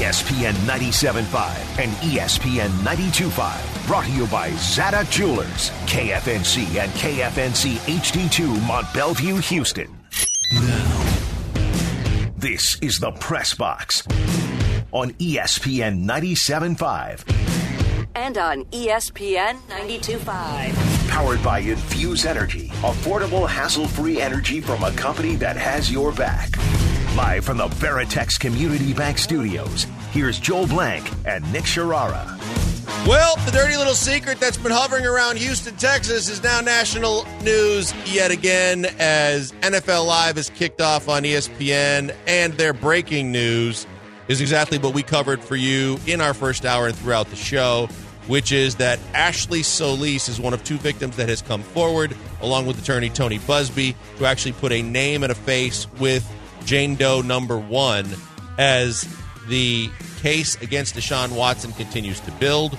ESPN 97.5 and ESPN 92.5. Brought to you by Zadok Jewelers, KFNC and KFNC HD2 Mont Bellevue, Houston. Now, this is the Press Box on ESPN 97.5. And on ESPN 92.5. Powered by Infuse Energy. Affordable, hassle-free energy from a company that has your back. Live from the Veritex Community Bank Studios, here's Joel Blank and Nick Sharara. Well, the dirty little secret that's been hovering around Houston, Texas is now national news yet again as NFL Live is kicked off on ESPN, and their breaking news is exactly what we covered for you in our first hour and throughout the show, which is that Ashley Solis is one of two victims that has come forward, along with attorney Tony Busby, to actually put a name and a face with Jane Doe number one as the case against Deshaun Watson continues to build.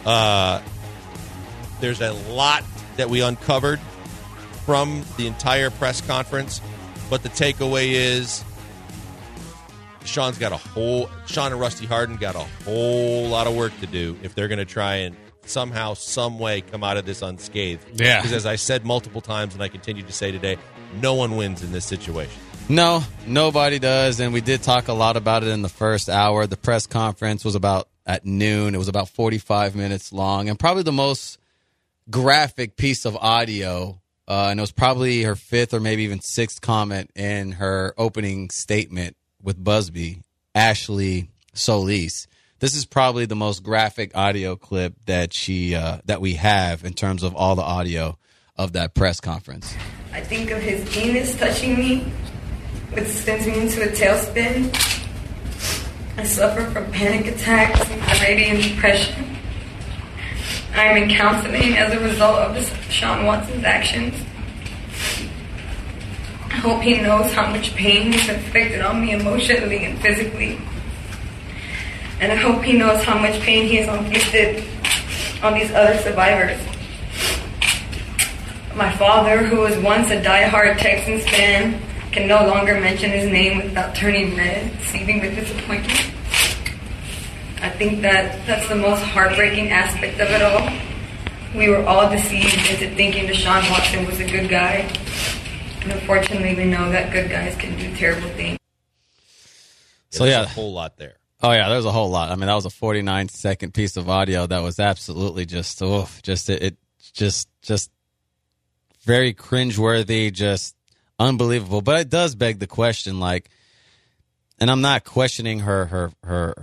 There's a lot that we uncovered from the entire press conference, but the takeaway is Sean and Rusty Hardin got a whole lot of work to do if they're going to try and somehow, some way come out of this unscathed. Yeah. Because as I said multiple times, and I continue to say today, no one wins in this situation. No, nobody does, and we did talk a lot about it in the first hour. The press conference was about at noon. It was about 45 minutes long, and probably the most graphic piece of audio, and it was probably her fifth or maybe even sixth comment in her opening statement with Busby, Ashley Solis. This is probably the most graphic audio clip that that we have in terms of all the audio of that press conference. I think of his penis touching me, which sends me into a tailspin. I suffer from panic attacks, anxiety, and depression. I am in counseling as a result of Deshaun Watson's actions. I hope he knows how much pain he's inflicted on me emotionally and physically. And I hope he knows how much pain he has inflicted on these other survivors. My father, who was once a diehard Texans fan, can no longer mention his name without turning red, seething with disappointment. I think that's the most heartbreaking aspect of it all. We were all deceived into thinking Deshaun Watson was a good guy. And unfortunately, we know that good guys can do terrible things. So yeah, a whole lot there. Oh yeah, there's a whole lot. I mean, that was a 49-second piece of audio that was absolutely just very cringeworthy, just unbelievable. But it does beg the question, like, and I'm not questioning her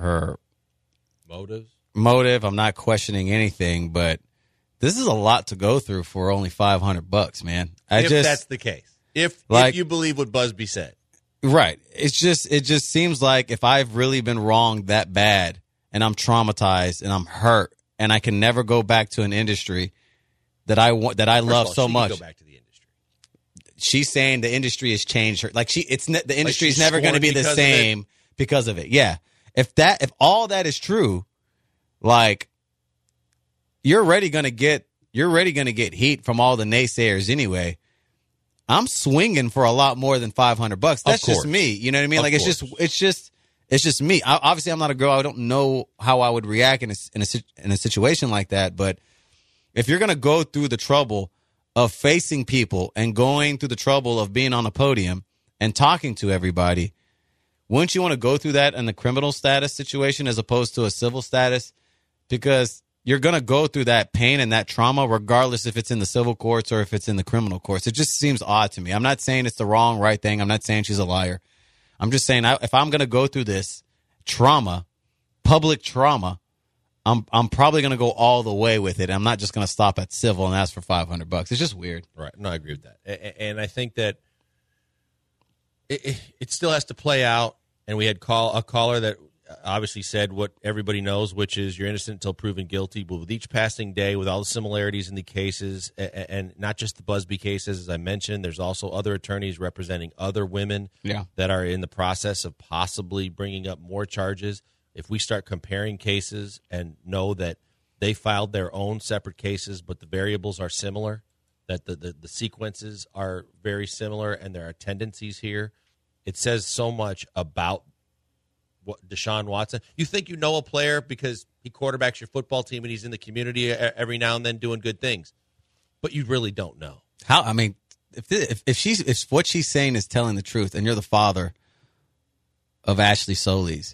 motive. I'm not questioning anything, but this is a lot to go through for only $500, man. If that's the case. If you believe what Busby said. Right. It just seems like if I've really been wronged that bad and I'm traumatized and I'm hurt and I can never go back to an industry that I love so much. Go back to the industry. She's saying the industry has changed her. Like the industry is never going to be the same because of it. Yeah. If all that is true, like you're already going to get heat from all the naysayers anyway. I'm swinging for a lot more than $500. That's just me. You know what I mean? Like it's just me. Obviously, I'm not a girl. I don't know how I would react in a situation like that. But if you're going to go through the trouble of facing people and going through the trouble of being on a podium and talking to everybody, wouldn't you want to go through that in the criminal status situation as opposed to a civil status? Because you're going to go through that pain and that trauma regardless if it's in the civil courts or if it's in the criminal courts. It just seems odd to me. I'm not saying it's the right thing. I'm not saying she's a liar. I'm just saying if I'm going to go through this trauma, public trauma, I'm probably going to go all the way with it. I'm not just going to stop at civil and ask for $500. It's just weird. Right. No, I agree with that. And I think that it still has to play out. And we had a caller that obviously said what everybody knows, which is you're innocent until proven guilty. But with each passing day, with all the similarities in the cases, and not just the Busby cases, as I mentioned, there's also other attorneys representing other women that are in the process of possibly bringing up more charges. If we start comparing cases and know that they filed their own separate cases, but the variables are similar, that the sequences are very similar, and there are tendencies here, it says so much about Deshaun Watson. You think you know a player because he quarterbacks your football team and he's in the community every now and then doing good things, but you really don't know. How? I mean, if what she's saying is telling the truth, and you're the father of Ashley Solis,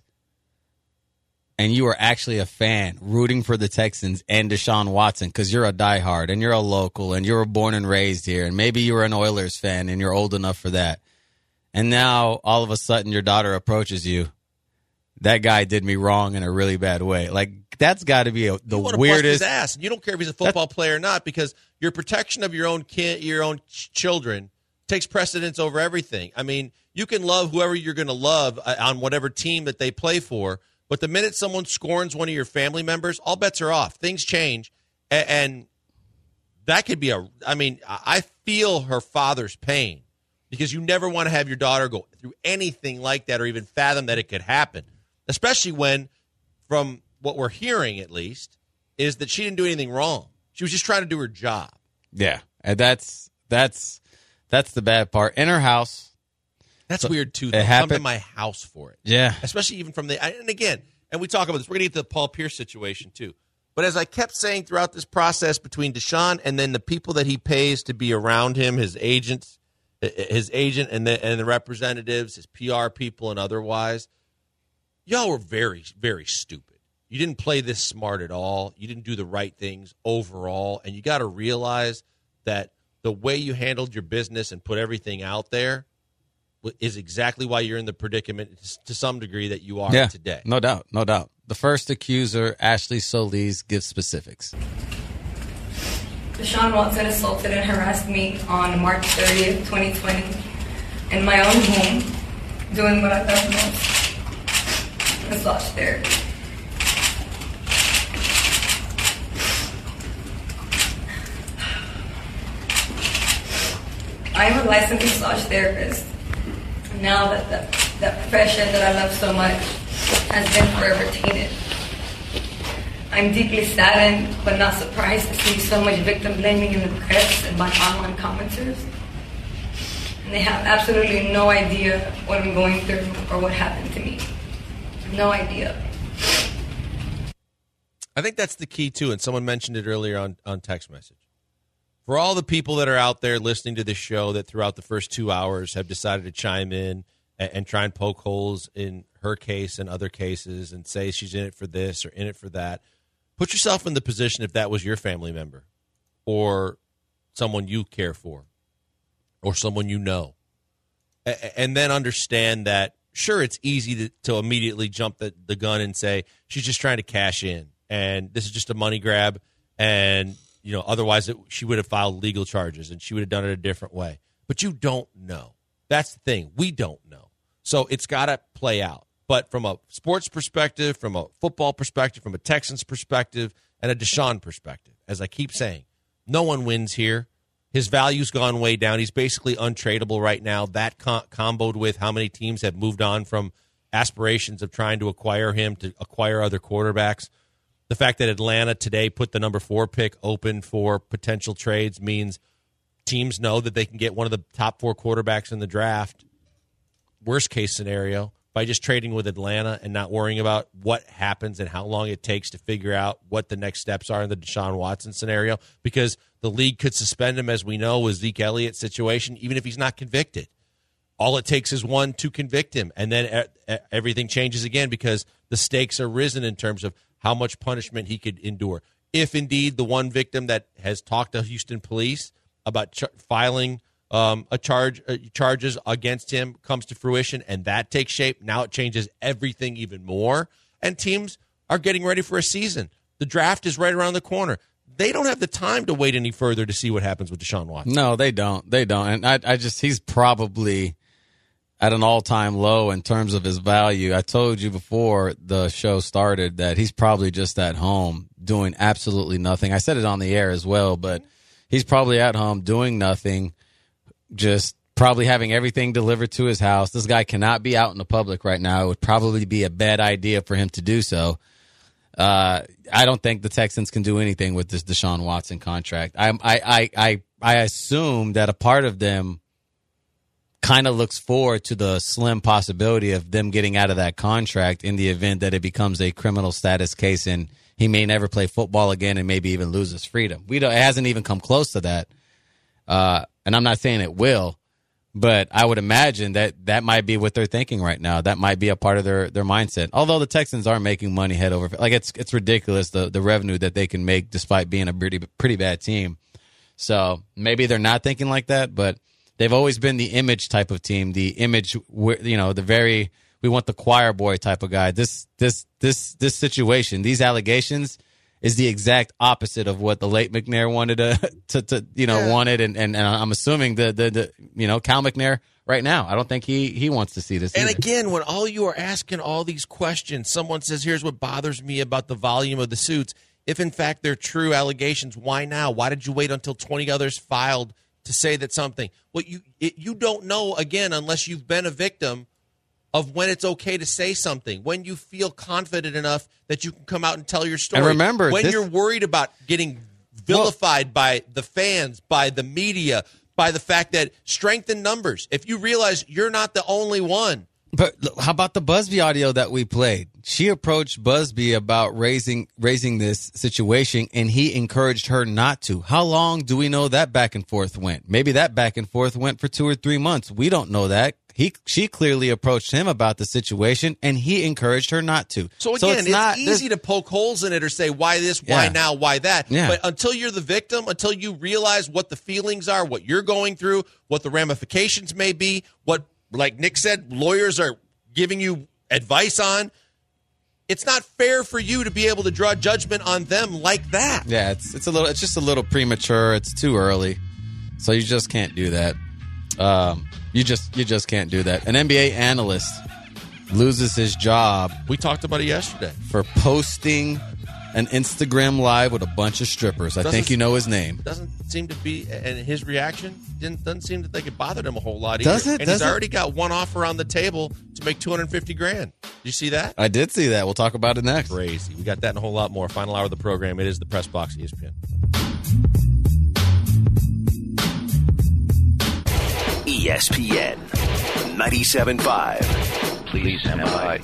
and you are actually a fan rooting for the Texans and Deshaun Watson because you're a diehard and you're a local and you were born and raised here, and maybe you were an Oilers fan and you're old enough for that. And now all of a sudden your daughter approaches you. That guy did me wrong in a really bad way. Like, that's got to be the weirdest. Bust his ass. You don't care if he's a football player or not, because your protection of your own kid, your own children, takes precedence over everything. I mean, you can love whoever you're going to love on whatever team that they play for, but the minute someone scorns one of your family members, all bets are off. Things change, and that could be I feel her father's pain, because you never want to have your daughter go through anything like that or even fathom that it could happen, especially when, from what we're hearing at least, is that she didn't do anything wrong. She was just trying to do her job. Yeah, and that's the bad part. In her house. That's weird, too. They'll come to my house for it. Yeah. Especially even from and again, and we talk about this. We're going to get to the Paul Pierce situation, too. But as I kept saying throughout this process between Deshaun and then the people that he pays to be around him, his agent and the representatives, his PR people and otherwise, y'all were very, very stupid. You didn't play this smart at all. You didn't do the right things overall. And you got to realize that the way you handled your business and put everything out there is exactly why you're in the predicament to some degree that you are today. No doubt, no doubt. The first accuser, Ashley Solis, gives specifics. Deshaun Watson assaulted and harassed me on March 30th, 2020, in my own home, doing what I love most, massage therapy. I am a licensed massage therapist. Now that profession that I love so much has been forever tainted. I'm deeply saddened but not surprised to see so much victim blaming in the press and by online commenters. And they have absolutely no idea what I'm going through or what happened to me. No idea. I think that's the key, too, and someone mentioned it earlier on text message. For all the people that are out there listening to this show that throughout the first 2 hours have decided to chime in and try and poke holes in her case and other cases and say she's in it for this or in it for that, put yourself in the position if that was your family member or someone you care for or someone you know. And then understand that, sure, it's easy to immediately jump the gun and say she's just trying to cash in and this is just a money grab, and otherwise she would have filed legal charges and she would have done it a different way. But you don't know. That's the thing. We don't know. So it's got to play out. But from a sports perspective, from a football perspective, from a Texans perspective, and a Deshaun perspective, as I keep saying, no one wins here. His value's gone way down. He's basically untradeable right now. That comboed with how many teams have moved on from aspirations of trying to acquire him to acquire other quarterbacks. The fact that Atlanta today put the number 4 pick open for potential trades means teams know that they can get one of the top 4 quarterbacks in the draft, worst case scenario, by just trading with Atlanta and not worrying about what happens and how long it takes to figure out what the next steps are in the Deshaun Watson scenario, because the league could suspend him, as we know, with Zeke Elliott's situation, even if he's not convicted. All it takes is one to convict him, and then everything changes again because the stakes are risen in terms of how much punishment he could endure. If indeed the one victim that has talked to Houston police about filing charges against him comes to fruition and that takes shape, now it changes everything even more. And teams are getting ready for a season. The draft is right around the corner. They don't have the time to wait any further to see what happens with Deshaun Watson. No, they don't. They don't. And he's probably at an all-time low in terms of his value. I told you before the show started that he's probably just at home doing absolutely nothing. I said it on the air as well, but he's probably at home doing nothing, just probably having everything delivered to his house. This guy cannot be out in the public right now. It would probably be a bad idea for him to do so. I don't think the Texans can do anything with this Deshaun Watson contract. I assume that a part of them kind of looks forward to the slim possibility of them getting out of that contract in the event that it becomes a criminal status case and he may never play football again and maybe even lose his freedom. It hasn't even come close to that. And I'm not saying it will, but I would imagine that might be what they're thinking right now. That might be a part of their mindset. Although the Texans are making money head over, like it's ridiculous the revenue that they can make despite being a pretty bad team. So maybe they're not thinking like that, but they've always been the image type of team, the image, we want the choir boy type of guy. This situation, these allegations is the exact opposite of what the late McNair wanted wanted. And I'm assuming the Cal McNair right now, I don't think he wants to see this. And either. Again, when all you are asking all these questions, someone says, here's what bothers me about the volume of the suits. If in fact they're true allegations, why now? Why did you wait until 20 others filed to say that something? Well, you don't know, again, unless you've been a victim of when it's okay to say something, when you feel confident enough that you can come out and tell your story. And remember, when you're worried about getting vilified by the fans, by the media, by the fact that strength in numbers. If you realize you're not the only one. But how about the Busby audio that we played? She approached Busby about raising this situation, and he encouraged her not to. How long do we know that back and forth went? Maybe that back and forth went for 2 or 3 months. We don't know that. She clearly approached him about the situation, and he encouraged her not to. So again, it's easy to poke holes in it or say, why this, why now, why that? Yeah. But until you're the victim, until you realize what the feelings are, what you're going through, what the ramifications may be, what, like Nick said, lawyers are giving you advice on, it's not fair for you to be able to draw judgment on them like that. Yeah, it's just a little premature. It's too early. So you just can't do that. You just can't do that. An NBA analyst loses his job. We talked about it yesterday. For posting an Instagram live with a bunch of strippers. I think you know his name. Doesn't seem to be, and his reaction doesn't seem to think it bothered him a whole lot either. Does it? And he's already got one offer on the table to make $250,000. Did you see that? I did see that. We'll talk about it next. Crazy. We got that and a whole lot more. Final hour of the program. It is the Press Box ESPN. ESPN 97.5. Please stand by.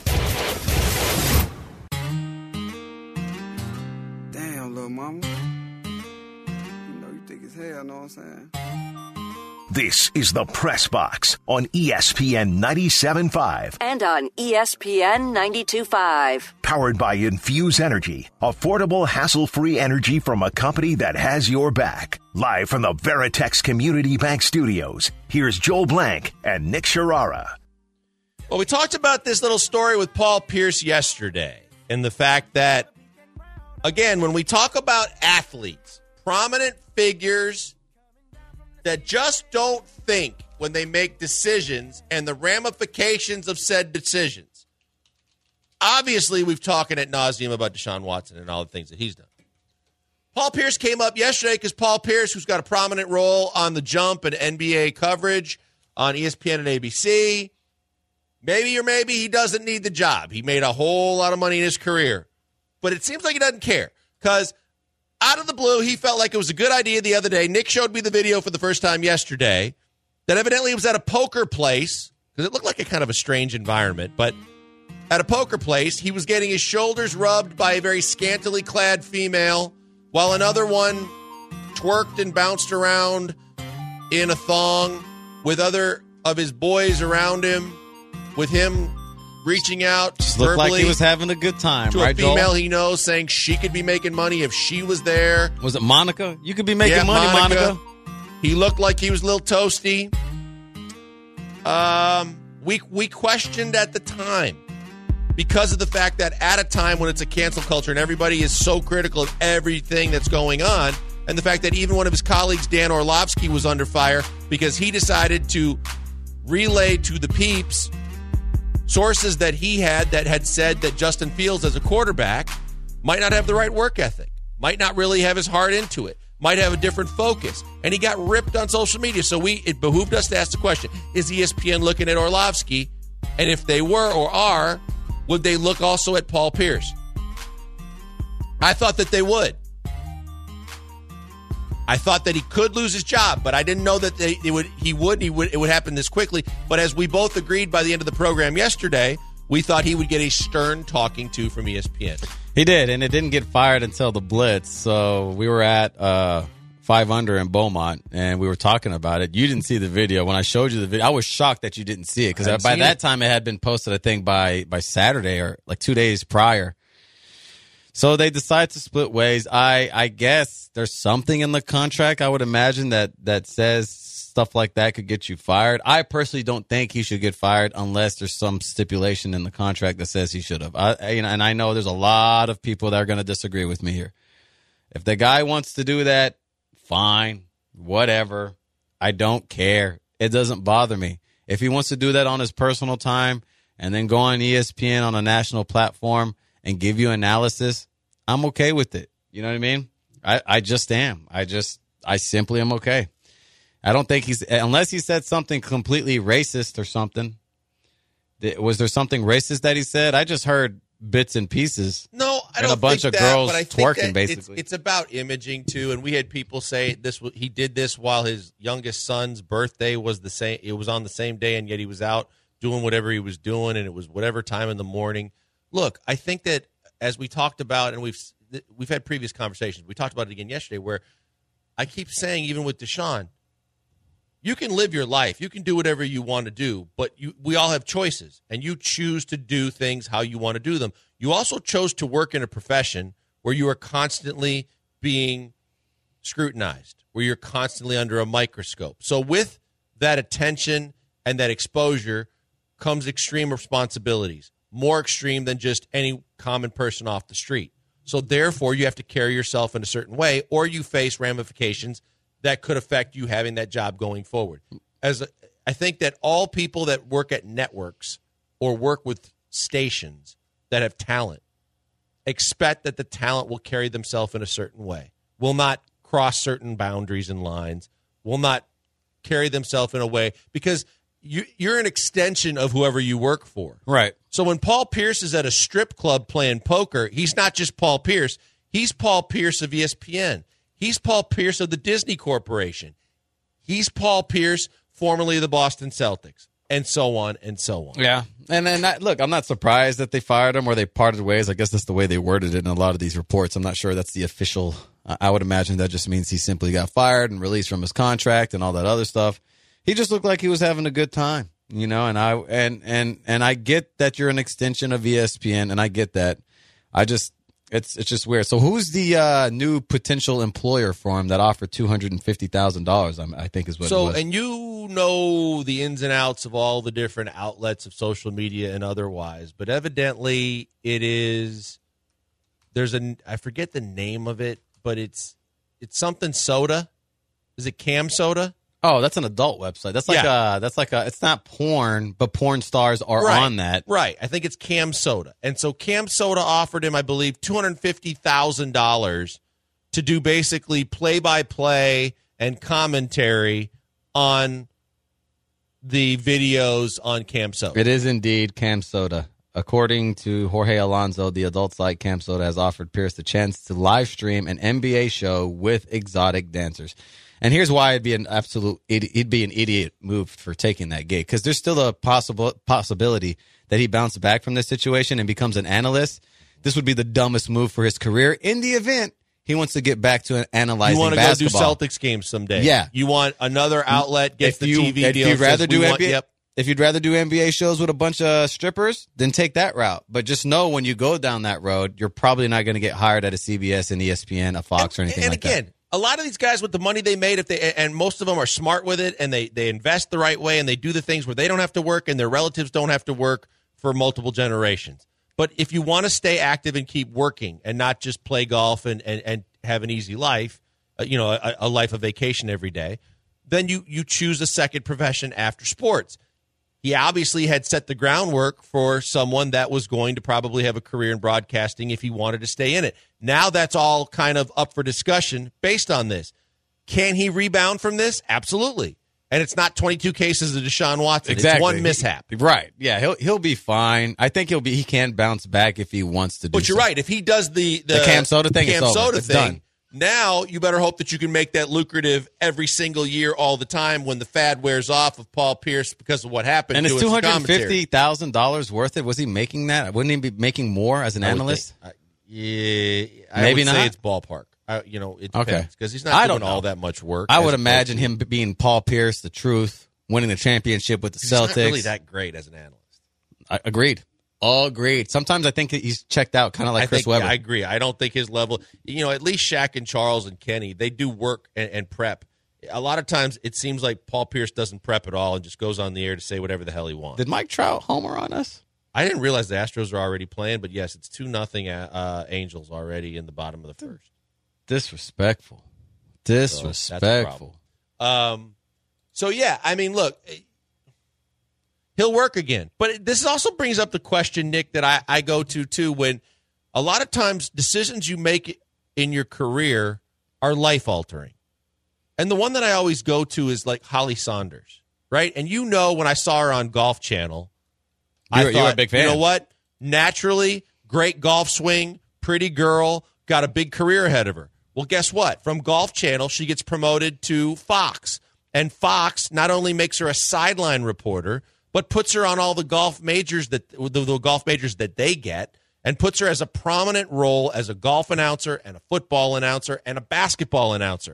Damn, little mama. You know you think it's hell, know what I'm saying? This is the Press Box on ESPN 97.5. And on ESPN 92.5. Powered by Infuse Energy. Affordable, hassle-free energy from a company that has your back. Live from the Veritex Community Bank Studios, here's Joel Blank and Nick Sharara. Well, we talked about this little story with Paul Pierce yesterday and the fact that, again, when we talk about athletes, prominent figures that just don't think when they make decisions and the ramifications of said decisions. Obviously, we've talked ad nauseum about Deshaun Watson and all the things that he's done. Paul Pierce came up yesterday because Paul Pierce, who's got a prominent role on The Jump and NBA coverage on ESPN and ABC, maybe or maybe he doesn't need the job. He made a whole lot of money in his career. But it seems like he doesn't care because out of the blue, he felt like it was a good idea the other day. Nick showed me the video for the first time yesterday that evidently he was at a poker place because it looked like a kind of a strange environment. But at a poker place, he was getting his shoulders rubbed by a very scantily clad female while another one twerked and bounced around in a thong with other of his boys around him, with him reaching out just looked like he was having a good time, to right, a female Joel? he knows, saying she could be making money if she was there. Was it Monica? You could be making money, Monica. He looked like he was a little toasty. We questioned at the time because of the fact that at a time when it's a cancel culture and everybody is so critical of everything that's going on, and the fact that even one of his colleagues, Dan Orlovsky, was under fire because he decided to relay to the peeps sources that he had that had said that Justin Fields as a quarterback might not have the right work ethic, might not really have his heart into it, might have a different focus. And he got ripped on social media. So it behooved us to ask the question, is ESPN looking at Orlovsky? And if they were or are, would they look also at Paul Pierce? I thought that they would. I thought that he could lose his job, but I didn't know that it would happen this quickly. But as we both agreed by the end of the program yesterday, we thought he would get a stern talking to from ESPN. He did, and it didn't get fired until the Blitz. So we were at 5 Under in Beaumont, and we were talking about it. You didn't see the video. When I showed you the video, I was shocked that you didn't see it, because by that time it had been posted, I think, by Saturday or like 2 days prior. So they decided to split ways. I guess there's something in the contract, I would imagine, that says stuff like that could get you fired. I personally don't think he should get fired unless there's some stipulation in the contract that says he should have. And I know there's a lot of people that are going to disagree with me here. If the guy wants to do that, fine, whatever. I don't care. It doesn't bother me. If he wants to do that on his personal time and then go on ESPN on a national platform and give you analysis, I'm okay with it. You know what I mean? I just am. I simply am okay. I don't think unless he said something completely racist or something. Was there something racist that he said? I just heard bits and pieces. No, I don't and a bunch think of that, girls but I think twerking, basically. It's about imaging too, and we had people say he did this while his youngest son's birthday was the same. It was on the same day, and yet he was out doing whatever he was doing, and it was whatever time in the morning. Look, I think that as we talked about, and we've had previous conversations. We talked about it again yesterday, where I keep saying, even with Deshaun, you can live your life. You can do whatever you want to do, but we all have choices, and you choose to do things how you want to do them. You also chose to work in a profession where you are constantly being scrutinized, where you're constantly under a microscope. So with that attention and that exposure comes extreme responsibilities, more extreme than just any common person off the street. So therefore, you have to carry yourself in a certain way, or you face ramifications that could affect you having that job going forward. I think that all people that work at networks or work with stations that have talent expect that the talent will carry themselves in a certain way, will not cross certain boundaries and lines, will not carry themselves in a way, because you're an extension of whoever you work for. Right. So when Paul Pierce is at a strip club playing poker, he's not just Paul Pierce. He's Paul Pierce of ESPN. He's Paul Pierce of the Disney Corporation. He's Paul Pierce, formerly of the Boston Celtics, and so on and so on. Yeah. And then, look, I'm not surprised that they fired him or they parted ways. I guess that's the way they worded it in a lot of these reports. I'm not sure that's the official. I would imagine that just means he simply got fired and released from his contract and all that other stuff. He just looked like he was having a good time, you know, and I get that you're an extension of ESPN, and I get that. It's just weird. So who's the new potential employer for him that offered $250,000? I think is what. So, it was. And you know the ins and outs of all the different outlets of social media and otherwise, but evidently it is. I forget the name of it, but it's something soda. Is it Cam Soda? Oh, that's an adult website. That's like it's not porn, but porn stars are on that. Right. I think it's Cam Soda. And so Cam Soda offered him, I believe, $250,000 to do basically play-by-play and commentary on the videos on Cam Soda. It is indeed Cam Soda. According to Jorge Alonso, the adult site Cam Soda has offered Pierce the chance to live stream an NBA show with exotic dancers. And here's why it'd be an idiot move for taking that gig, because there's still a possibility that he bounced back from this situation and becomes an analyst. This would be the dumbest move for his career in the event he wants to get back to analyzing basketball. You want to go do Celtics games someday. Yeah. You want another outlet, get the TV deal. If you'd rather do NBA shows with a bunch of strippers, then take that route. But just know when you go down that road, you're probably not going to get hired at a CBS, an ESPN, a Fox, or anything like that. And again, a lot of these guys with the money they made, and most of them are smart with it, and they invest the right way, and they do the things where they don't have to work and their relatives don't have to work for multiple generations. But if you want to stay active and keep working and not just play golf and have an easy life, a life of vacation every day, then you choose a second profession after sports. He obviously had set the groundwork for someone that was going to probably have a career in broadcasting if he wanted to stay in it. Now that's all kind of up for discussion based on this. Can he rebound from this? Absolutely. And it's not 22 cases of Deshaun Watson. Exactly. It's one mishap. Right. Yeah, he'll be fine. I think he can bounce back if he wants to do. But you're right. If he does the Cam Soda thing, it's done. Now you better hope that you can make that lucrative every single year, all the time, when the fad wears off of Paul Pierce because of what happened. And to it's us in commentary. $250,000 worth it. Was he making that? Wouldn't he be making more as an analyst? Yeah, I Maybe would not. say it's ballpark. It depends because he's not I doing don't know. all that much work. I would imagine him being Paul Pierce, the truth, winning the championship with the Celtics. He's not really that great as an analyst. Agreed. Sometimes I think he's checked out, kind of like Chris Webber. I agree. I don't think his level, at least Shaq and Charles and Kenny, they do work and prep. A lot of times it seems like Paul Pierce doesn't prep at all and just goes on the air to say whatever the hell he wants. Did Mike Trout homer on us? I didn't realize the Astros are already playing, but yes, it's 2-0 Angels already in the bottom of the first. Disrespectful. So that's a problem. So yeah, I mean, look, he'll work again. But this also brings up the question, Nick, that I go to, too, when a lot of times decisions you make in your career are life-altering. And the one that I always go to is like Holly Saunders, right? And when I saw her on Golf Channel, I thought, you're a big fan. You know what? Naturally, great golf swing, pretty girl, got a big career ahead of her. Well, guess what? From Golf Channel, she gets promoted to Fox. And Fox not only makes her a sideline reporter, but puts her on all the golf majors the golf majors that they get, and puts her as a prominent role as a golf announcer and a football announcer and a basketball announcer.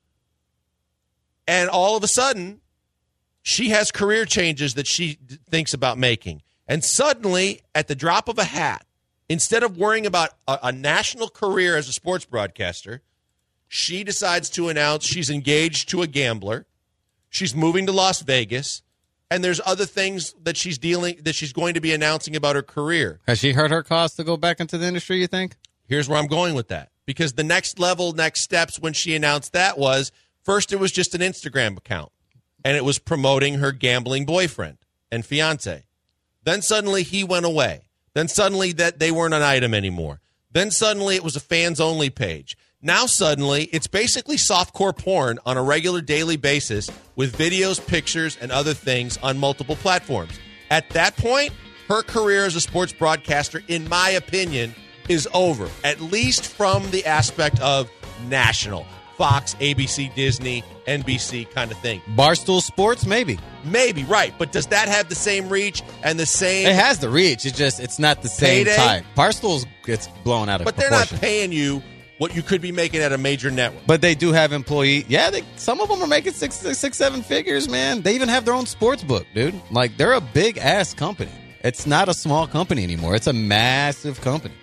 And all of a sudden, she has career changes that she thinks about making. And suddenly, at the drop of a hat, instead of worrying about a national career as a sports broadcaster, she decides to announce she's engaged to a gambler, she's moving to Las Vegas, and there's other things that she's going to be announcing about her career. Has she heard her cause to go back into the industry, you think? Here's where I'm going with that. Because the next steps when she announced that was, first it was just an Instagram account, and it was promoting her gambling boyfriend and fiance. Then suddenly he went away. Then suddenly that they weren't an item anymore. Then suddenly it was a fans-only page. Now suddenly it's basically softcore porn on a regular daily basis with videos, pictures, and other things on multiple platforms. At that point, her career as a sports broadcaster, in my opinion, is over, at least from the aspect of national. Fox, ABC, Disney, NBC kind of thing. Barstool Sports, maybe. Maybe, right. But does that have the same reach and the same... It has the reach. It's not the same payday? type. Barstool's gets blown out of proportion. But they're not paying you what you could be making at a major network. But they do have employees. Yeah, some of them are making six, 7 figures, man. They even have their own sports book, dude. Like, they're a big-ass company. It's not a small company anymore. It's a massive company.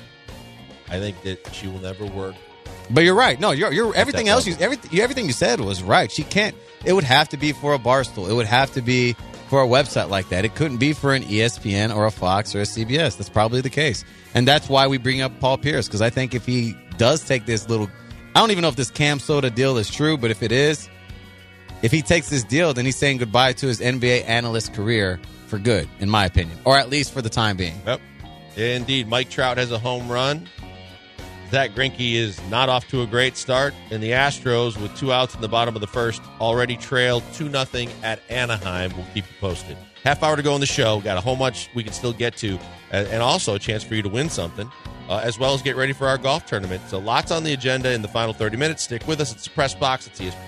I think that she will never work. But you're right. No, you're everything else. Everything you said was right. She can't. It would have to be for a Barstool. It would have to be for a website like that. It couldn't be for an ESPN or a Fox or a CBS. That's probably the case, and that's why we bring up Paul Pierce, because I think if he does take this little, I don't even know if this Cam Soda deal is true, but if it is, if he takes this deal, then he's saying goodbye to his NBA analyst career for good, in my opinion, or at least for the time being. Yep, indeed. Mike Trout has a home run. Zach Greinke is not off to a great start, and the Astros, with 2 outs in the bottom of the first, already trailed 2-0 at Anaheim. We'll keep you posted. Half hour to go in the show. Got a whole bunch we can still get to, and also a chance for you to win something, as well as get ready for our golf tournament. So lots on the agenda in the final 30 minutes. Stick with us. It's the Press Box at ESPN.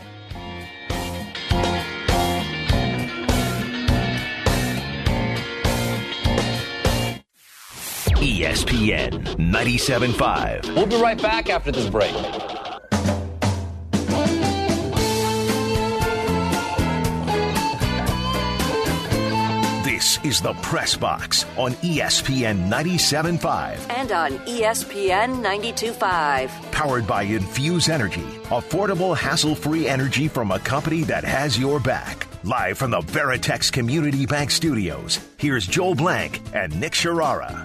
ESPN 97.5. We'll be right back after this break. This is the Press Box on ESPN 97.5. And on ESPN 92.5. Powered by Infuse Energy. Affordable, hassle-free energy from a company that has your back. Live from the Veritex Community Bank Studios, here's Joel Blank and Nick Sharara.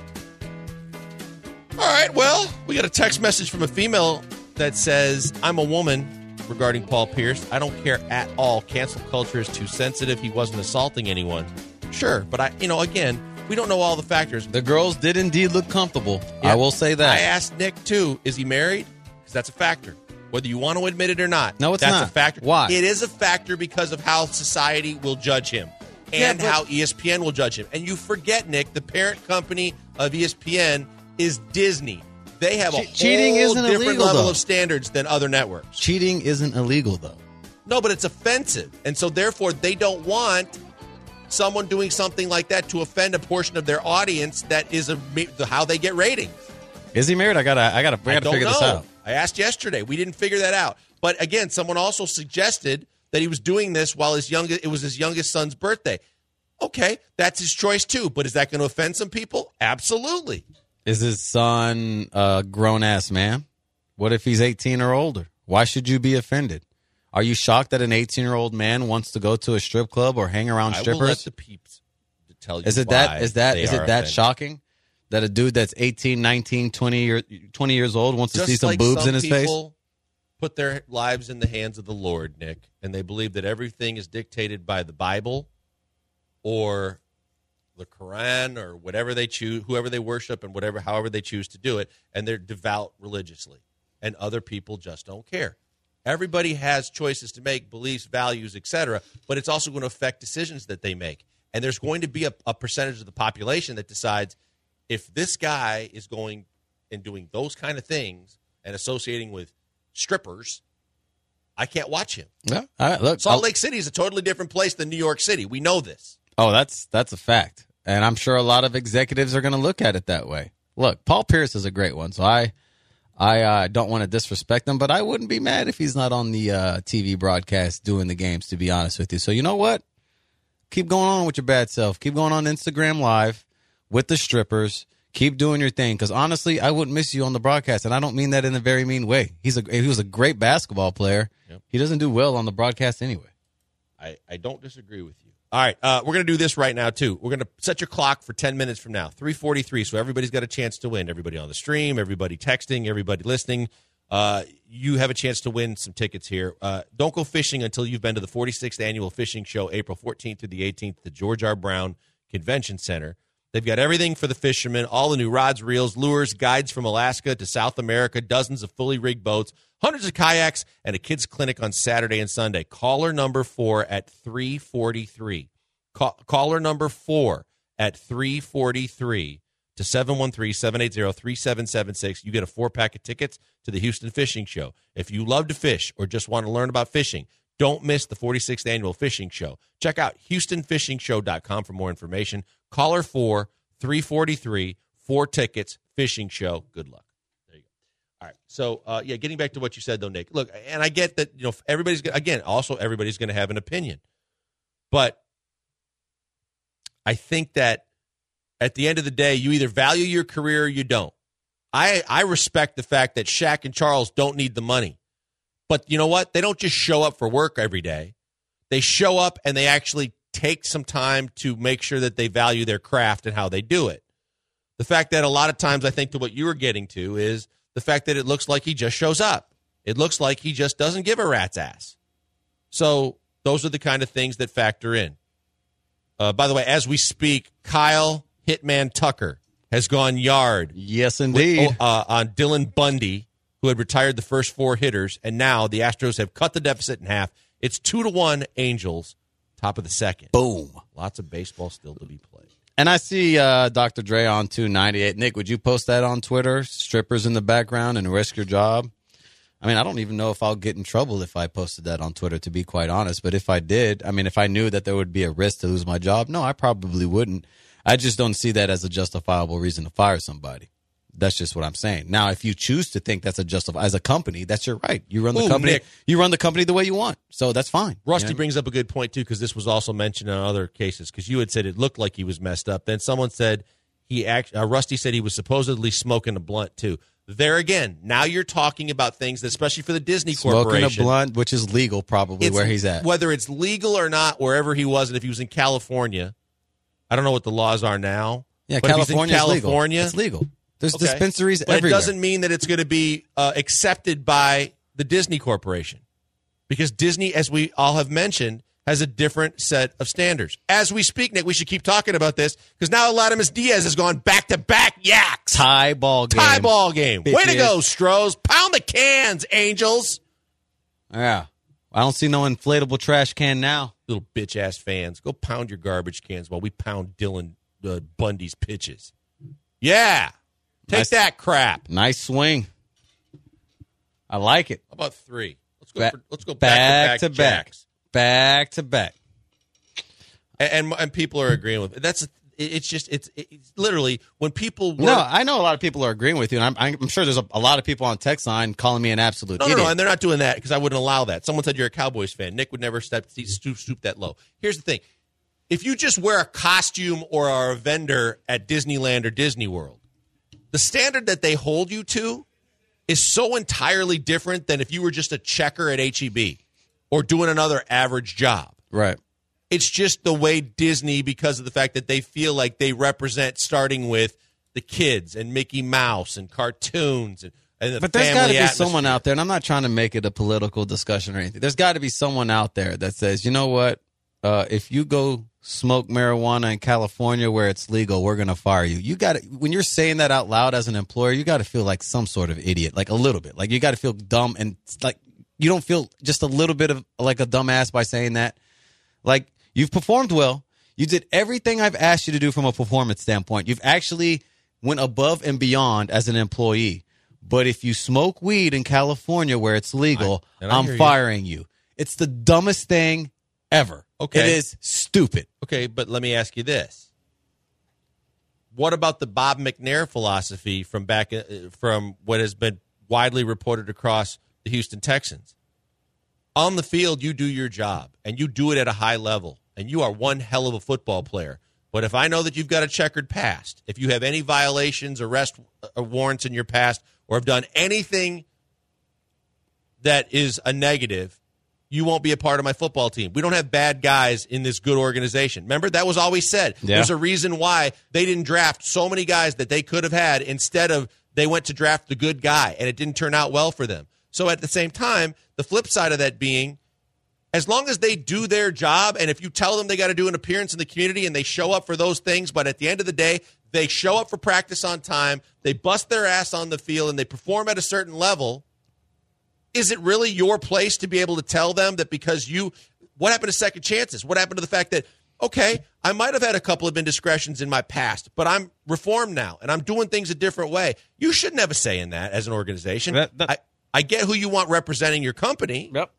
All right, well, we got a text message from a female that says, I'm a woman, regarding Paul Pierce. I don't care at all. Cancel culture is too sensitive. He wasn't assaulting anyone. Sure, but again, we don't know all the factors. The girls did indeed look comfortable. Yeah. I will say that. I asked Nick, too, is he married? Because that's a factor. Whether you want to admit it or not. No, it's that's not. A factor. Why? It is a factor because of how society will judge him and how ESPN will judge him. And you forget, Nick, the parent company of ESPN is Disney. They have a cheating whole isn't different illegal, level though. of standards than other networks. Cheating isn't illegal, though. No, but it's offensive. And so, therefore, they don't want someone doing something like that to offend a portion of their audience that is how they get ratings. Is he married? I gotta figure this out. I asked yesterday. We didn't figure that out. But again, someone also suggested that he was doing this while it was his youngest son's birthday. Okay, that's his choice too. But is that going to offend some people? Absolutely. Is his son a grown-ass man? What if he's 18 or older? Why should you be offended? Are you shocked that an 18-year-old man wants to go to a strip club or hang around strippers? I will let the peeps tell you Is it that shocking that a dude that's 18, 19, 20 years old wants to see some boobs in his face? People put their lives in the hands of the Lord, Nick, and they believe that everything is dictated by the Bible or the Quran or whatever they choose, whoever they worship and however they choose to do it, and they're devout religiously. And other people just don't care. Everybody has choices to make, beliefs, values, etc., but it's also going to affect decisions that they make. And there's going to be a percentage of the population that decides if this guy is going and doing those kind of things and associating with strippers, I can't watch him. Yeah, all right, look, Salt Lake City is a totally different place than New York City. We know this. Oh, that's a fact. And I'm sure a lot of executives are going to look at it that way. Look, Paul Pierce is a great one, so I don't want to disrespect him, but I wouldn't be mad if he's not on the TV broadcast doing the games, to be honest with you. So you know what? Keep going on with your bad self. Keep going on Instagram Live with the strippers. Keep doing your thing, because honestly, I wouldn't miss you on the broadcast, and I don't mean that in a very mean way. He was a great basketball player. Yep. He doesn't do well on the broadcast anyway. I don't disagree with you. All right, we're going to do this right now, too. We're going to set your clock for 10 minutes from now, 3:43, so everybody's got a chance to win. Everybody on the stream, everybody texting, everybody listening. You have a chance to win some tickets here. Don't go fishing until you've been to the 46th Annual Fishing Show, April 14th through the 18th at the George R. Brown Convention Center. They've got everything for the fishermen, all the new rods, reels, lures, guides from Alaska to South America, dozens of fully rigged boats, hundreds of kayaks, and a kids' clinic on Saturday and Sunday. Caller number 4 at 3:43. Caller number 4 at 3:43 to 713-780-3776. You get a 4-pack of tickets to the Houston Fishing Show. If you love to fish or just want to learn about fishing, don't miss the 46th Annual Fishing Show. Check out HoustonFishingShow.com for more information. Caller 4, 343, 4 tickets, Fishing Show. Good luck. There you go. All right. So, getting back to what you said, though, Nick. Look, and I get that, everybody's going to have an opinion. But I think that at the end of the day, you either value your career or you don't. I respect the fact that Shaq and Charles don't need the money. But you know what? They don't just show up for work every day. They show up and they actually take some time to make sure that they value their craft and how they do it. The fact that a lot of times, I think to what you were getting to, is the fact that it looks like he just shows up. It looks like he just doesn't give a rat's ass. So those are the kind of things that factor in. By the way, as we speak, Kyle Hitman Tucker has gone yard. Yes, indeed. On Dylan Bundy, who had retired the first 4 hitters, and now the Astros have cut the deficit in half. It's 2-1 Angels, top of the second. Boom. Lots of baseball still to be played. And I see Dr. Dre on 298. Nick, would you post that on Twitter? Strippers in the background and risk your job? I mean, I don't even know if I'll get in trouble if I posted that on Twitter, to be quite honest. But if I did, I mean, if I knew that there would be a risk to lose my job, no, I probably wouldn't. I just don't see that as a justifiable reason to fire somebody. That's just what I'm saying. Now, if you choose to think that's as a company, that's your right. You run the company. Nick, you run the company the way you want, so that's fine. Rusty brings up a good point too, because this was also mentioned in other cases. Because you had said it looked like he was messed up. Then someone said Rusty said he was supposedly smoking a blunt too. There again, now you're talking about things that, especially for the Disney Corporation, smoking a blunt, which is legal, probably where he's at. Whether it's legal or not, wherever he was, and if he was in California, I don't know what the laws are now. Yeah, but California, if he's in California, it's legal. There's dispensaries everywhere. But it doesn't mean that it's going to be accepted by the Disney Corporation. Because Disney, as we all have mentioned, has a different set of standards. As we speak, Nick, we should keep talking about this, because now Aladmus Diaz has gone back-to-back yaks. Tie ball game. Bitches. Way to go, Stros. Pound the cans, Angels. Yeah. I don't see no inflatable trash can now. Little bitch-ass fans. Go pound your garbage cans while we pound Dylan Bundy's pitches. Yeah. Take that crap. Nice swing. I like it. How about 3? Let's go back to back. Jacks. Back to back. And people are agreeing with it. It's literally when people work. No, I know a lot of people are agreeing with you, and I'm sure there's a lot of people on text line calling me an absolute idiot. No, and they're not doing that because I wouldn't allow that. Someone said you're a Cowboys fan. Nick would never stoop that low. Here's the thing. If you just wear a costume or are a vendor at Disneyland or Disney World, the standard that they hold you to is so entirely different than if you were just a checker at H-E-B or doing another average job. Right. It's just the way Disney, because of the fact that they feel like they represent, starting with the kids and Mickey Mouse and cartoons and the but there's got to be atmosphere. someone out there, and I'm not trying to make it a political discussion or anything. There's got to be someone out there that says, you know what, if you go smoke marijuana in California where it's legal, we're going to fire you. You got to, when you're saying that out loud as an employer, you got to feel like some sort of idiot, like a little bit. Like you got to feel dumb, and like you don't feel just a little bit of like a dumbass by saying that. Like, you've performed well. You did everything I've asked you to do from a performance standpoint. You've actually went above and beyond as an employee. But if you smoke weed in California where it's legal, I'm firing you. It's the dumbest thing ever. Okay. It is stupid. Okay, but let me ask you this. What about the Bob McNair philosophy from what has been widely reported across the Houston Texans? On the field, you do your job, and you do it at a high level, and you are one hell of a football player. But if I know that you've got a checkered past, if you have any violations, arrest warrants in your past, or have done anything that is a negative, you won't be a part of my football team. We don't have bad guys in this good organization. Remember, that was always said. Yeah. There's a reason why they didn't draft so many guys that they could have had. Instead of they went to draft the good guy, and it didn't turn out well for them. So at the same time, the flip side of that being, as long as they do their job, and if you tell them they got to do an appearance in the community and they show up for those things, but at the end of the day, they show up for practice on time, they bust their ass on the field, and they perform at a certain level, is it really your place to be able to tell them that because what happened to second chances? What happened to the fact that, okay, I might have had a couple of indiscretions in my past, but I'm reformed now, and I'm doing things a different way. You shouldn't have a say in that as an organization. I get who you want representing your company. Yep.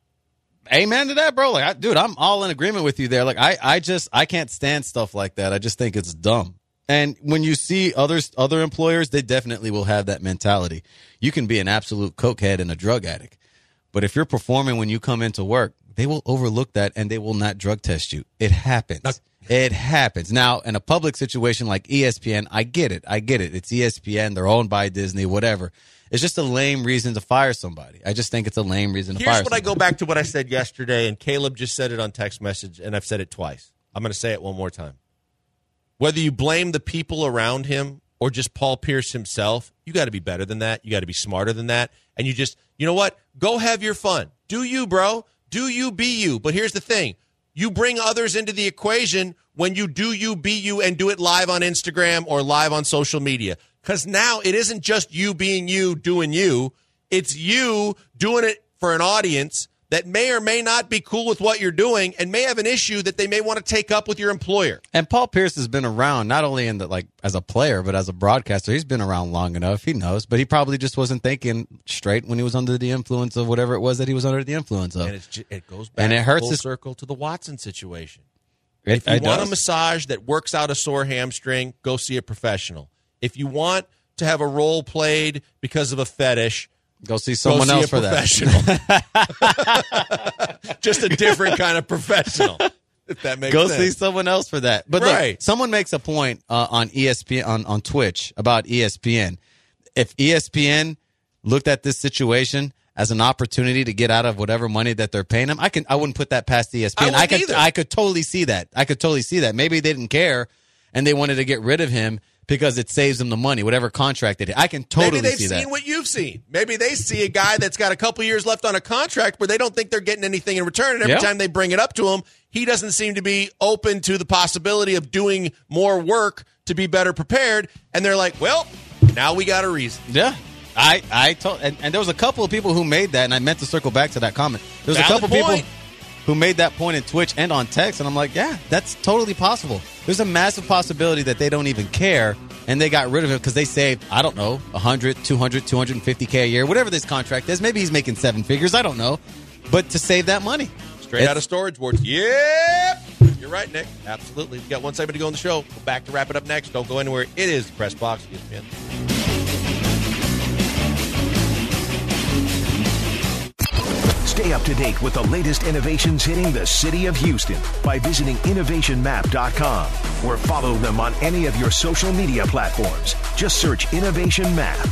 Amen to that, bro. Like, dude, I'm all in agreement with you there. Like, I can't stand stuff like that. I just think it's dumb. And when you see other employers, they definitely will have that mentality. You can be an absolute cokehead and a drug addict, but if you're performing when you come into work, they will overlook that and they will not drug test you. It happens. It happens. Now, in a public situation like ESPN, I get it. It's ESPN. They're owned by Disney, whatever. It's just a lame reason to fire somebody. I just think it's a lame reason to fire somebody. Here's what I go back to what I said yesterday, and Caleb just said it on text message, and I've said it twice. I'm going to say it one more time. Whether you blame the people around him or just Paul Pierce himself, you got to be better than that. You got to be smarter than that. And you know what? Go have your fun. Do you, bro. Do you, be you. But here's the thing. You bring others into the equation when you do you, be you, and do it live on Instagram or live on social media. Because now it isn't just you being you, doing you. It's you doing it for an audience that may or may not be cool with what you're doing and may have an issue that they may want to take up with your employer. And Paul Pierce has been around not only as a player, but as a broadcaster. He's been around long enough. He knows, but he probably just wasn't thinking straight when he was under the influence of whatever it was that he was under the influence of. And it goes back full circle to the Watson situation. If you want a massage that works out a sore hamstring, go see a professional. If you want to have a role played because of a fetish, go see someone else for that. Just a different kind of professional, if that makes sense. Go see someone else for that. But right. Look, someone makes a point on ESPN on Twitch about ESPN. If ESPN looked at this situation as an opportunity to get out of whatever money that they're paying him, I wouldn't put that past ESPN. I could totally see that. Maybe they didn't care and they wanted to get rid of him because it saves them the money, whatever contract they did. I can totally see that. Maybe they've seen what you've seen. Maybe they see a guy that's got a couple years left on a contract where they don't think they're getting anything in return. And every time they bring it up to him, he doesn't seem to be open to the possibility of doing more work to be better prepared. And they're like, well, now we got a reason. Yeah. And there was a couple of people who made that, and I meant to circle back to that comment. There was a couple people who made that point in Twitch and on text, and I'm like, yeah, that's totally possible. There's a massive possibility that they don't even care and they got rid of him because they saved, I don't know, 100, 200, 250K a year, whatever this contract is. Maybe he's making 7 figures. I don't know. But to save that money. Straight out of Storage Wars. Yep. You're right, Nick. Absolutely. We've got one segment to go on the show. We're back to wrap it up next. Don't go anywhere. It is the Press Box. ESPN. Stay up to date with the latest innovations hitting the city of Houston by visiting innovationmap.com or follow them on any of your social media platforms. Just search Innovation Map.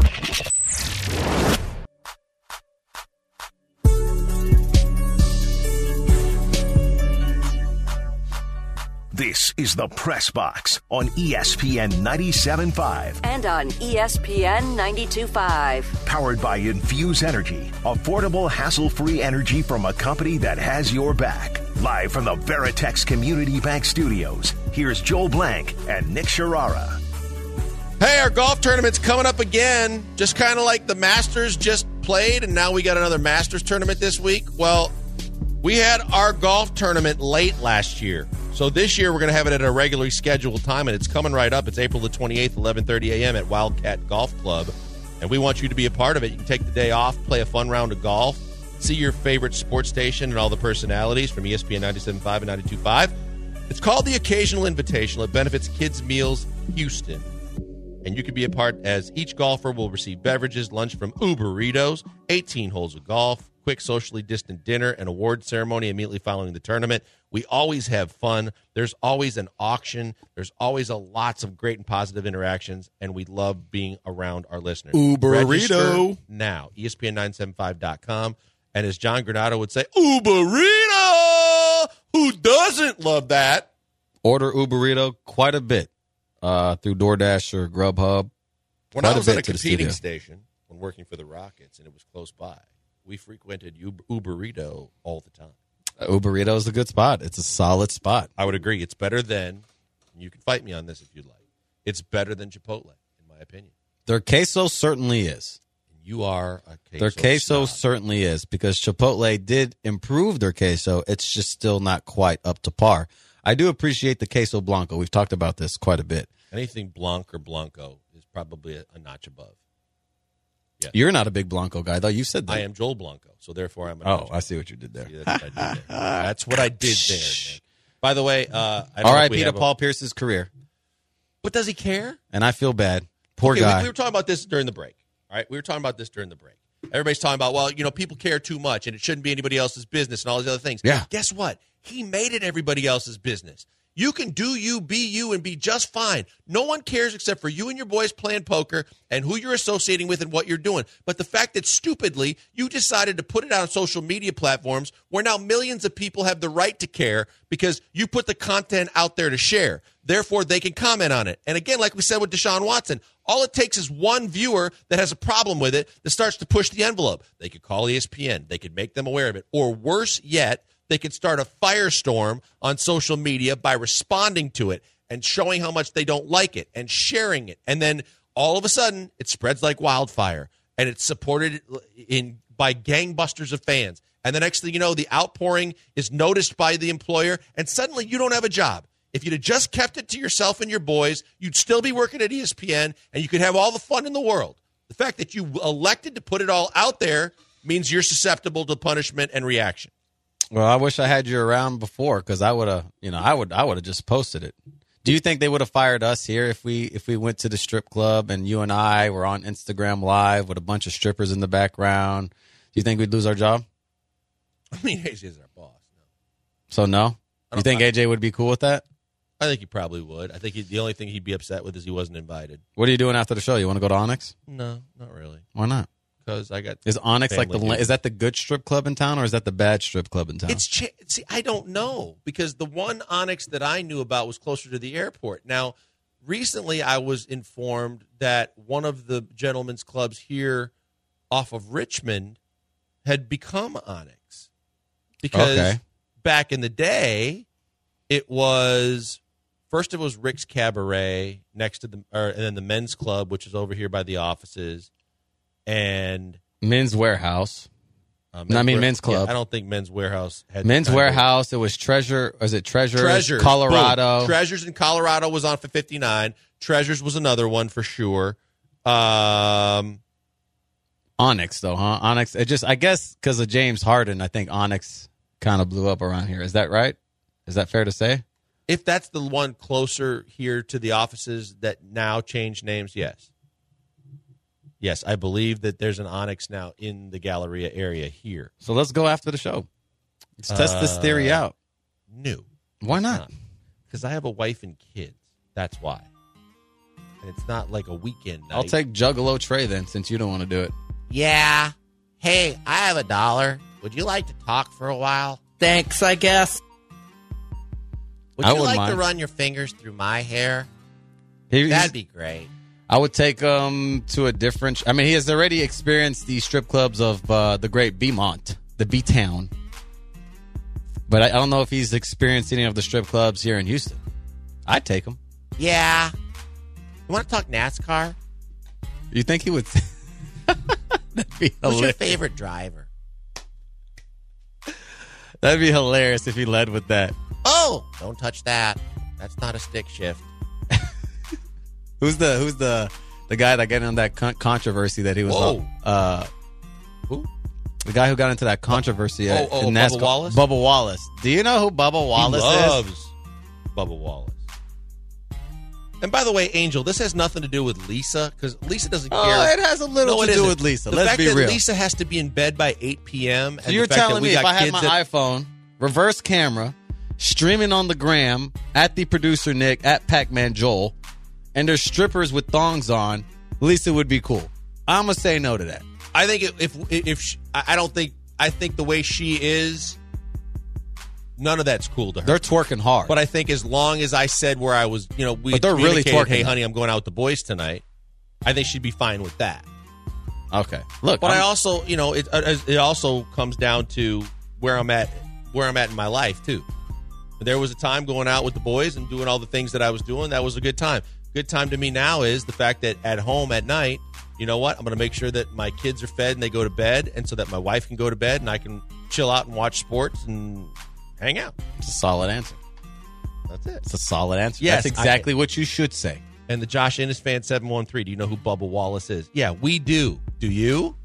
This is the Press Box on ESPN 97.5. And on ESPN 92.5. Powered by Infuse Energy. Affordable, hassle-free energy from a company that has your back. Live from the Veritex Community Bank Studios, here's Joel Blank and Nick Sharara. Hey, our golf tournament's coming up again. Just kind of like the Masters just played, and now we got another Masters tournament this week. Well, we had our golf tournament late last year. So this year we're going to have it at a regularly scheduled time, and it's coming right up. It's April the 28th, 11:30 a.m. at Wildcat Golf Club, and we want you to be a part of it. You can take the day off, play a fun round of golf, see your favorite sports station and all the personalities from ESPN 97.5 and 92.5. It's called the Occasional Invitational. It benefits Kids Meals Houston, and you can be a part as each golfer will receive beverages, lunch from Uberitos, 18 holes of golf, quick socially distant dinner, and award ceremony immediately following the tournament. We always have fun. There's always an auction. There's always lots of great and positive interactions, and we love being around our listeners. Uberito. Now, ESPN975.com. And as John Granado would say, Uberito! Who doesn't love that? Order Uberito quite a bit through DoorDash or Grubhub. When I was at a competing station when working for the Rockets, and it was close by, we frequented Uberito all the time. Uberito is a good spot. It's a solid spot. I would agree. It's better than, you can fight me on this if you'd like, it's better than Chipotle, in my opinion. Their queso certainly is. You are a queso Their queso snob. certainly is, because Chipotle did improve their queso. It's just still not quite up to par. I do appreciate the queso blanco. We've talked about this quite a bit. Anything Blanc or Blanco is probably a notch above. Yeah. You're not a big Blanco guy, though. You said that. I am Joel Blanco, so therefore I'm a Oh, I see what you did there. See, that's what I did there. That's what I did there, Nick. By the way, R.I.P. to Paul Pierce's career. But does he care? And I feel bad. Poor guy. We were talking about this during the break. All right, we were talking about this during the break. Everybody's talking about, well, people care too much, and it shouldn't be anybody else's business and all these other things. Yeah. Guess what? He made it everybody else's business. You can do you, be you, and be just fine. No one cares except for you and your boys playing poker and who you're associating with and what you're doing. But the fact that stupidly you decided to put it out on social media platforms where now millions of people have the right to care because you put the content out there to share. Therefore, they can comment on it. And again, like we said with Deshaun Watson, all it takes is one viewer that has a problem with it that starts to push the envelope. They could call ESPN. They could make them aware of it. Or worse yet, they could start a firestorm on social media by responding to it and showing how much they don't like it and sharing it. And then all of a sudden, it spreads like wildfire, and it's supported by gangbusters of fans. And the next thing you know, the outpouring is noticed by the employer, and suddenly you don't have a job. If you'd have just kept it to yourself and your boys, you'd still be working at ESPN, and you could have all the fun in the world. The fact that you elected to put it all out there means you're susceptible to punishment and reaction. Well, I wish I had you around before, because I would have, I would have just posted it. Do you think they would have fired us here if we went to the strip club and you and I were on Instagram Live with a bunch of strippers in the background? Do you think we'd lose our job? I mean, AJ's our boss. No. So no? You think AJ would be cool with that? I think he probably would. I think the only thing he'd be upset with is he wasn't invited. What are you doing after the show? You want to go to Onyx? No, not really. Why not? Because I got is Onyx like is that the good strip club in town, or is that the bad strip club in town? See, I don't know, because the one Onyx that I knew about was closer to the airport. Now, recently I was informed that one of the gentlemen's clubs here off of Richmond had become Onyx, because back in the day it was Rick's Cabaret next to and then the men's club, which is over here by the offices. And Men's Warehouse. Men's Club. Yeah, I don't think Men's Warehouse had Men's Warehouse. It was Treasure. Was it Treasures? Colorado. Boom. Treasures in Colorado was on for 59. Treasures was another one for sure. Onyx, though, huh? Onyx. I guess because of James Harden, I think Onyx kind of blew up around here. Is that right? Is that fair to say? If that's the one closer here to the offices that now changed names, yes. Yes, I believe that there's an Onyx now in the Galleria area here. So let's go after the show. Let's test this theory out. No. Why not? Because I have a wife and kids. That's why. And it's not like a weekend night. I'll take Juggalo Trey then, since you don't want to do it. Yeah. Hey, I have $1. Would you like to talk for a while? Thanks, I guess. Would you like to run your fingers through my hair? That'd be great. I would take him to a different... I mean, he has already experienced the strip clubs of the great Beaumont, the B-Town. But I don't know if he's experienced any of the strip clubs here in Houston. I'd take him. Yeah. You want to talk NASCAR? You think he would... That'd be hilarious. Who's your favorite driver? That'd be hilarious if he led with that. Oh, don't touch that. That's not a stick shift. Who's the guy that got in that controversy that he was Who? The guy who got into that controversy in NASCAR. Bubba Wallace? Bubba Wallace. Do you know who Bubba Wallace loves Bubba Wallace. And by the way, Angel, this has nothing to do with Lisa, because Lisa doesn't care. Oh, it has a little to do with Lisa. Let's be real. The fact that Lisa has to be in bed by 8 p.m. So you're telling me if I had my iPhone, reverse camera, streaming on the gram, at the producer Nick, at Pac-Man Joel, and there's strippers with thongs on, Lisa would be cool. I'm going to say no to that. I think I think the way she is, none of that's cool to her. They're twerking hard. But I think as long as I said where I was, but they're really twerking. Hey, honey, I'm going out with the boys tonight. I think she'd be fine with that. Okay. Look, but I also, it also comes down to where I'm at in my life too. There was a time going out with the boys and doing all the things that I was doing. That was a good time. Good time to me now is the fact that at home at night, you know what? I'm going to make sure that my kids are fed and they go to bed, and so that my wife can go to bed and I can chill out and watch sports and hang out. It's a solid answer. That's it. It's a solid answer. Yes, that's exactly what you should say. And the Josh Innes fan 713, do you know who Bubba Wallace is? Yeah, we do. Do you?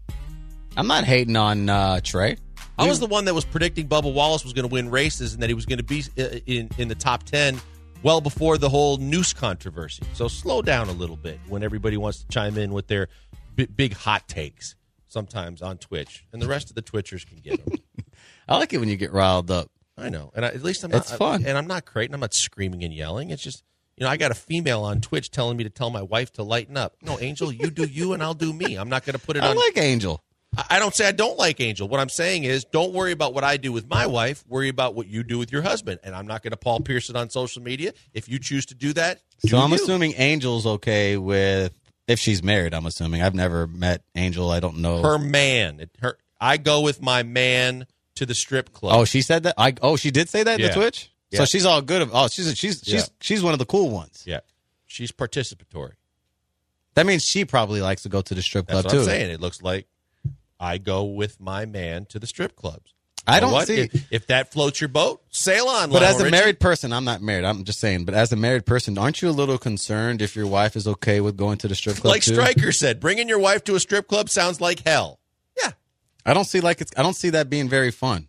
I'm not hating on Trey. I was the one that was predicting Bubba Wallace was going to win races and that he was going to be in the top 10 well before the whole noose controversy. So slow down a little bit when everybody wants to chime in with their big hot takes sometimes on Twitch. And the rest of the Twitchers can get them. I like it when you get riled up. I know. And at least I'm not. It's fun. And I'm not crating. I'm not screaming and yelling. It's just, I got a female on Twitch telling me to tell my wife to lighten up. No, Angel, you do you and I'll do me. I'm not going to put it on. I like Angel. I don't say I don't like Angel. What I'm saying is don't worry about what I do with my wife. Worry about what you do with your husband. And I'm not going to Paul Pierce it on social media. If you choose to do that, so I'm assuming Angel's okay with, if she's married, I'm assuming. I've never met Angel. I don't know. Her man. I go with my man to the strip club. Oh, she said that? She did say that in the Twitch? Yeah. So she's all good. She's one of the cool ones. Yeah. She's participatory. That means she probably likes to go to the strip club, That's too. What I'm saying. It looks like I go with my man to the strip clubs. I don't see. If that floats your boat, sail on. But as a married person, I'm not married. I'm just saying. But as a married person, aren't you a little concerned if your wife is okay with going to the strip club? Like too? Stryker said, bringing your wife to a strip club sounds like hell. Yeah, I don't see that being very fun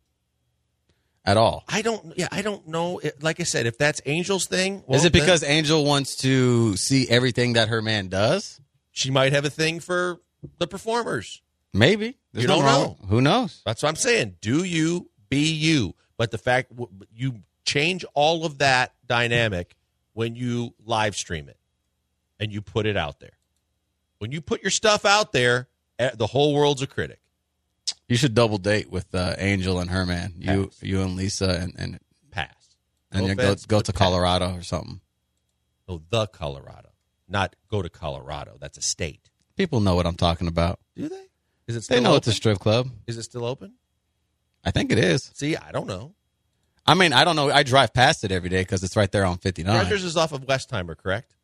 at all. I don't know. Like I said, if that's Angel's thing, is it because Angel wants to see everything that her man does? She might have a thing for the performers. Maybe. You don't know. Who knows? That's what I'm saying. Do you, be you. But the fact you change all of that dynamic when you live stream it and you put it out there. When you put your stuff out there, the whole world's a critic. You should double date with Angel and her man. You and Lisa and pass. And you go to Colorado or something. No, the Colorado. Not go to Colorado. That's a state. People know what I'm talking about. Do they? Is it still They know open? It's a strip club. Is it still open? I think it is. See, I don't know. I mean, I don't know. I drive past it every day because it's right there on 59. Treasures is off of Westheimer, correct?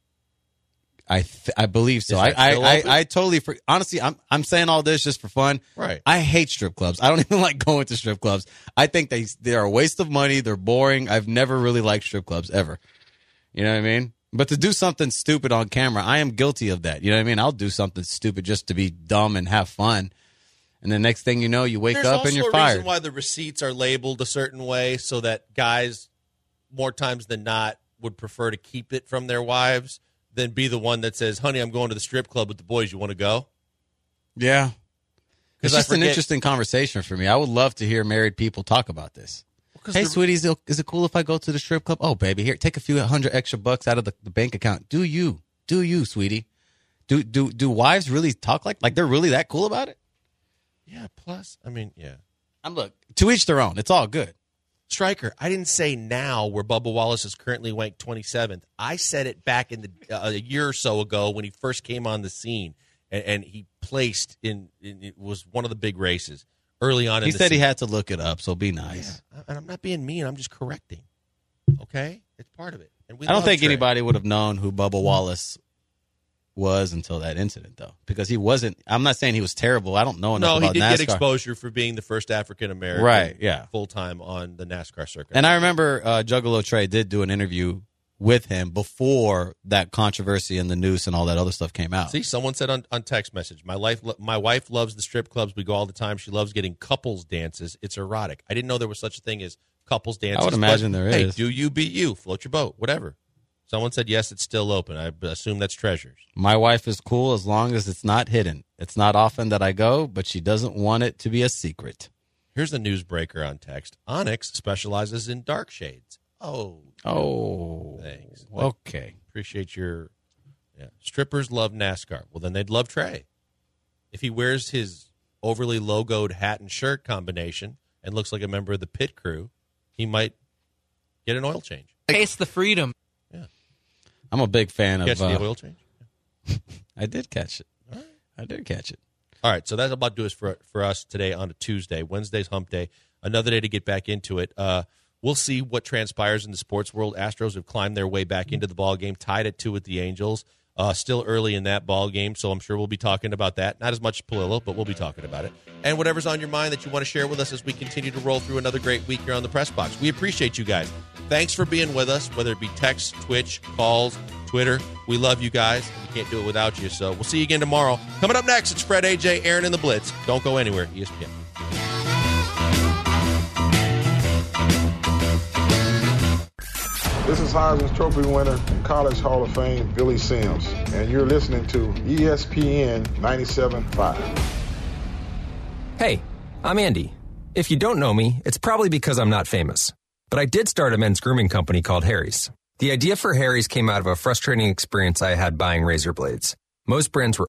I believe so. I totally honestly, I'm saying all this just for fun. Right. I hate strip clubs. I don't even like going to strip clubs. I think they're a waste of money. They're boring. I've never really liked strip clubs ever. You know what I mean? But to do something stupid on camera, I am guilty of that. You know what I mean? I'll do something stupid just to be dumb and have fun. And the next thing you know, you wake up and you're fired. There's also a reason why the receipts are labeled a certain way so that guys, more times than not, would prefer to keep it from their wives than be the one that says, honey, I'm going to the strip club with the boys. You want to go? Yeah. It's just an interesting conversation for me. I would love to hear married people talk about this. Hey, sweeties, is it cool if I go to the strip club? Oh, baby, here, take a few $100 extra bucks out of the bank account. Do you, sweetie? Do wives really talk like they're really that cool about it? Yeah. Plus, I mean, yeah. Look, to each their own. It's all good. Stryker, I didn't say now where Bubba Wallace is currently ranked 27th. I said it back in a year or so ago when he first came on the scene, and he placed in it was one of the big races. Early on, he said he had to look it up, so be nice. Yeah. And I'm not being mean. I'm just correcting. Okay? It's part of it. And I don't think anybody would have known who Bubba Wallace was until that incident, though, because he wasn't. I'm not saying he was terrible. I don't know enough about NASCAR. No, he did get exposure for being the first African-American right, yeah. full-time on the NASCAR circuit. And I remember Juggalo Trey did do an interview with him before that controversy and the noose and all that other stuff came out. See, someone said on text message, my wife loves the strip clubs. We go all the time. She loves getting couples dances. It's erotic. I didn't know there was such a thing as couples dances. I would imagine there is. Hey, do you be you? Float your boat, whatever. Someone said, yes, it's still open. I assume that's Treasures. My wife is cool as long as it's not hidden. It's not often that I go, but she doesn't want it to be a secret. Here's the newsbreaker on text. Onyx specializes in dark shades. Oh. Thanks. Okay. Appreciate your... Yeah. Strippers love NASCAR. Well, then they'd love Trey. If he wears his overly logoed hat and shirt combination and looks like a member of the pit crew, he might get an oil change. Taste the freedom. Yeah. I'm a big fan Catch of... the oil change? I did catch it. All right. I did catch it. All right, so that's about to do it for us today on a Tuesday. Wednesday's hump day. Another day to get back into it. We'll see what transpires in the sports world. Astros have climbed their way back into the ball game, tied at 2 with the Angels. Still early in that ball game, so I'm sure we'll be talking about that. Not as much Palillo, but we'll be talking about it. And whatever's on your mind that you want to share with us as we continue to roll through another great week here on the Press Box. We appreciate you guys. Thanks for being with us, whether it be text, Twitch, calls, Twitter. We love you guys. We can't do it without you, so we'll see you again tomorrow. Coming up next, it's Fred, AJ, Aaron, and the Blitz. Don't go anywhere. ESPN. This is Heisman Trophy winner and College Hall of Fame Billy Sims, and you're listening to ESPN 97.5. Hey, I'm Andy. If you don't know me, it's probably because I'm not famous. But I did start a men's grooming company called Harry's. The idea for Harry's came out of a frustrating experience I had buying razor blades. Most brands were